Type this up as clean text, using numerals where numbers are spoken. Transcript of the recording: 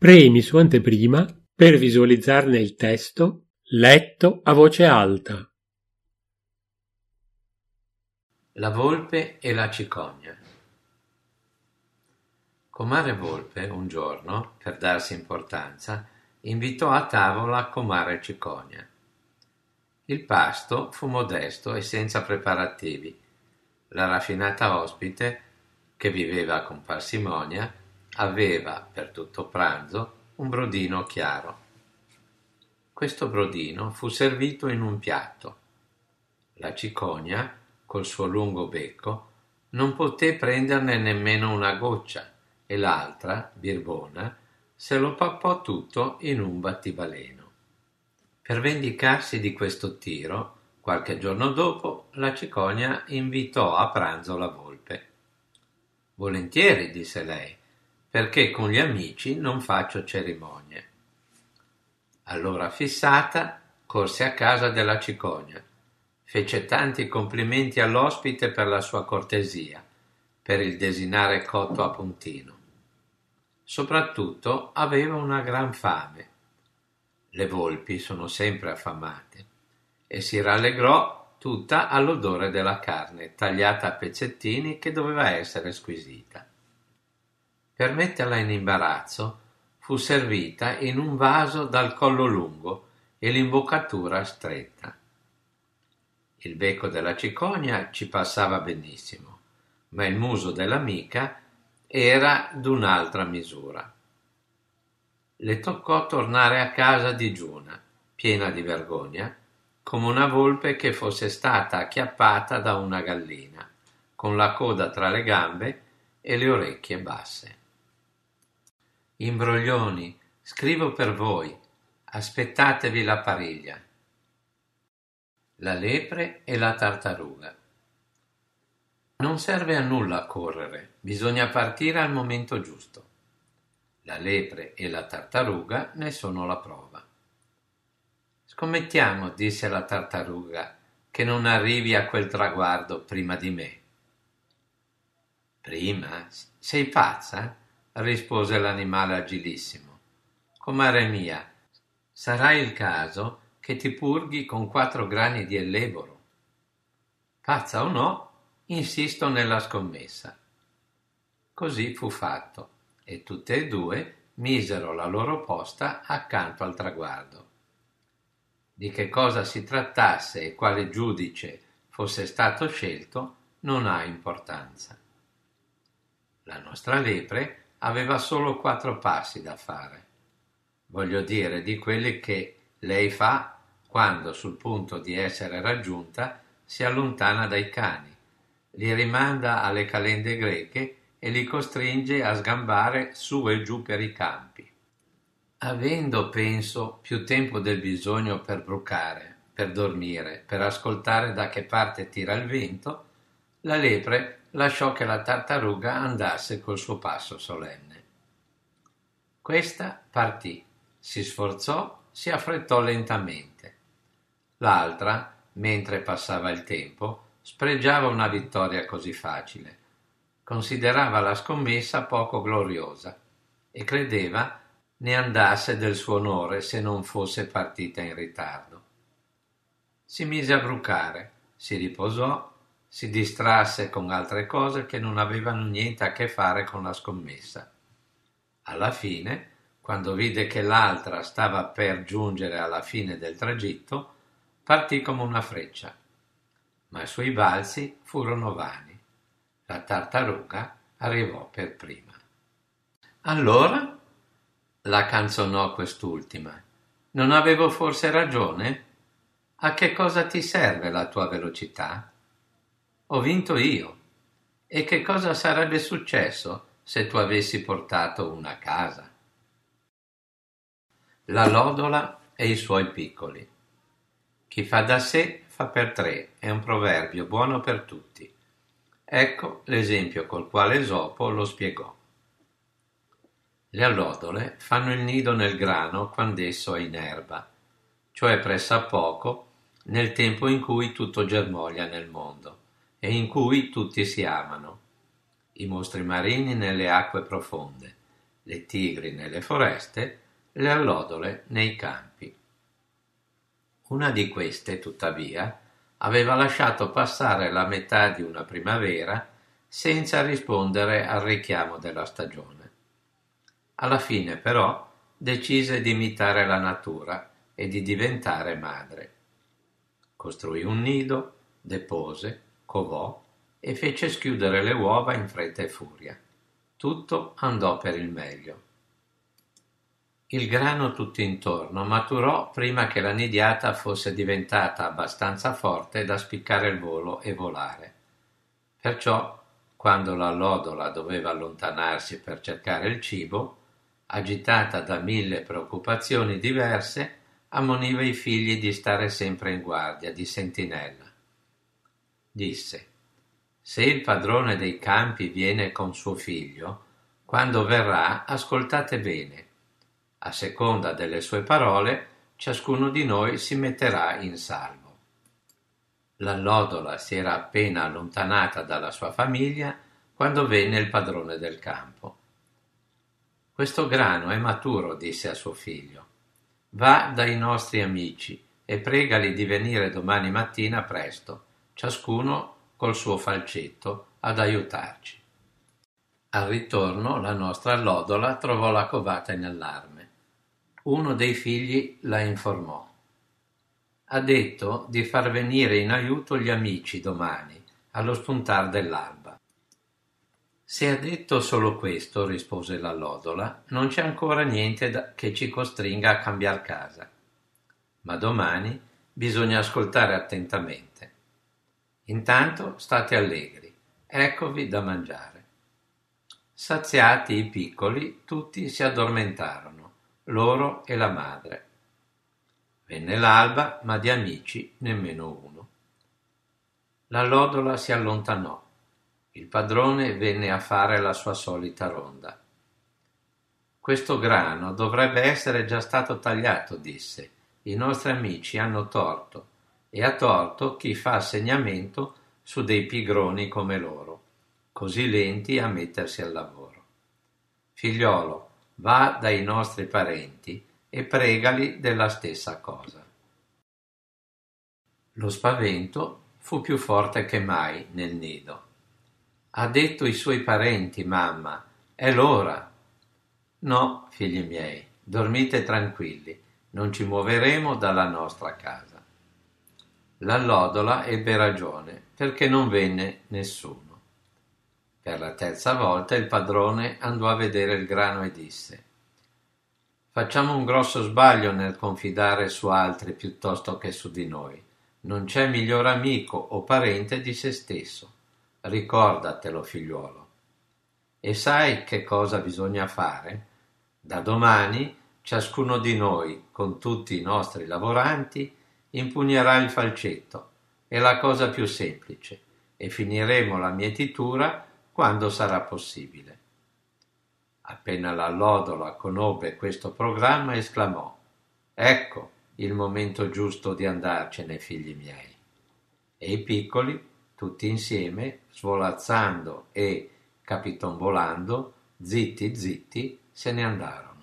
Premi su anteprima per visualizzarne il testo letto a voce alta. La volpe e la cicogna. Comare Volpe un giorno, per darsi importanza, invitò a tavola comare Cicogna. Il pasto fu modesto e senza preparativi. La raffinata ospite, che viveva con parsimonia, aveva per tutto pranzo un brodino chiaro. Questo brodino fu servito in un piatto. La cicogna, col suo lungo becco, non poté prenderne nemmeno una goccia e l'altra, birbona, se lo pappò tutto in un battibaleno. Per vendicarsi di questo tiro, qualche giorno dopo, la cicogna invitò a pranzo la volpe. «Volentieri», disse lei, «perché con gli amici non faccio cerimonie». Allora fissata, corse a casa della cicogna, fece tanti complimenti all'ospite per la sua cortesia, per il desinare cotto a puntino. Soprattutto aveva una gran fame. Le volpi sono sempre affamate, e si rallegrò tutta all'odore della carne tagliata a pezzettini che doveva essere squisita. Per metterla in imbarazzo fu servita in un vaso dal collo lungo e l'imboccatura stretta. Il becco della cicogna ci passava benissimo, ma il muso dell'amica era d'un'altra misura. Le toccò tornare a casa digiuna, piena di vergogna, come una volpe che fosse stata acchiappata da una gallina, con la coda tra le gambe e le orecchie basse. Imbroglioni, scrivo per voi, aspettatevi la pariglia. La lepre e la tartaruga. Non serve a nulla correre, bisogna partire al momento giusto. La lepre e la tartaruga ne sono la prova. Scommettiamo, disse la tartaruga, che non arrivi a quel traguardo prima di me. Prima? Sei pazza? Rispose l'animale agilissimo. Comare mia, sarà il caso che ti purghi con 4 grani di elleboro. Pazza o no, insisto nella scommessa. Così fu fatto, e tutte e due misero la loro posta accanto al traguardo. Di che cosa si trattasse e quale giudice fosse stato scelto non ha importanza. La nostra lepre aveva solo 4 passi da fare, voglio dire di quelli che lei fa quando sul punto di essere raggiunta si allontana dai cani, li rimanda alle calende greche e li costringe a sgambare su e giù per i campi. Avendo, penso, più tempo del bisogno per brucare, per dormire, per ascoltare da che parte tira il vento, la lepre lasciò che la tartaruga andasse col suo passo solenne. Questa partì, si sforzò, si affrettò lentamente. L'altra, mentre passava il tempo, spregiava una vittoria così facile. Considerava la scommessa poco gloriosa e credeva ne andasse del suo onore se non fosse partita in ritardo. Si mise a brucare, si riposò, si distrasse con altre cose che non avevano niente a che fare con la scommessa. Alla fine, quando vide che l'altra stava per giungere alla fine del tragitto, partì come una freccia, ma i suoi balzi furono vani. La tartaruga arrivò per prima. Allora? La canzonò quest'ultima. Non avevo forse ragione? A che cosa ti serve la tua velocità? Ho vinto io. E che cosa sarebbe successo se tu avessi portato una a casa? La lodola e i suoi piccoli. Chi fa da sé fa per 3, è un proverbio buono per tutti. Ecco l'esempio col quale Esopo lo spiegò. Le allodole fanno il nido nel grano quand'esso è in erba, cioè pressappoco nel tempo in cui tutto germoglia nel mondo e in cui tutti si amano. I mostri marini nelle acque profonde, le tigri nelle foreste, le allodole nei campi. Una di queste, tuttavia, aveva lasciato passare la metà di una primavera senza rispondere al richiamo della stagione. Alla fine, però, decise di imitare la natura e di diventare madre. Costruì un nido, depose, covò e fece schiudere le uova in fretta e furia. Tutto andò per il meglio. Il grano tutto intorno maturò prima che la nidiata fosse diventata abbastanza forte da spiccare il volo e volare. Perciò, quando l'allodola doveva allontanarsi per cercare il cibo, agitata da 1000 preoccupazioni diverse, ammoniva i figli di stare sempre in guardia, di sentinella. Disse: «Se il padrone dei campi viene con suo figlio, quando verrà, ascoltate bene. A seconda delle sue parole, ciascuno di noi si metterà in salvo». L'allodola si era appena allontanata dalla sua famiglia quando venne il padrone del campo. «Questo grano è maturo», disse a suo figlio. «Va dai nostri amici e pregali di venire domani mattina presto, ciascuno col suo falcetto, ad aiutarci». Al ritorno la nostra allodola trovò la covata in allarme. Uno dei figli la informò. «Ha detto di far venire in aiuto gli amici domani, allo spuntar dell'alba». «Se ha detto solo questo», rispose l'allodola, «non c'è ancora niente che ci costringa a cambiar casa. Ma domani bisogna ascoltare attentamente. Intanto state allegri, eccovi da mangiare». Saziati i piccoli, tutti si addormentarono, loro e la madre. Venne l'alba, ma di amici nemmeno uno. L'allodola si allontanò. Il padrone venne a fare la sua solita ronda. «Questo grano dovrebbe essere già stato tagliato», disse. «I nostri amici hanno torto, e ha torto chi fa segnamento su dei pigroni come loro, così lenti a mettersi al lavoro. Figliolo, va dai nostri parenti e pregali della stessa cosa». Lo spavento fu più forte che mai nel nido. «Ha detto i suoi parenti, mamma, è l'ora». «No, figli miei, dormite tranquilli, non ci muoveremo dalla nostra casa». L'allodola ebbe ragione, perché non venne nessuno. Per la terza volta il padrone andò a vedere il grano e disse: «Facciamo un grosso sbaglio nel confidare su altri piuttosto che su di noi. Non c'è miglior amico o parente di se stesso. Ricordatelo, figliuolo. E sai che cosa bisogna fare? Da domani ciascuno di noi, con tutti i nostri lavoranti, impugnerà il falcetto. È la cosa più semplice, e finiremo la mietitura quando sarà possibile». Appena l'allodola conobbe questo programma, esclamò: «Ecco il momento giusto di andarcene, figli miei». E i piccoli, tutti insieme, svolazzando e capitombolando, zitti zitti, se ne andarono.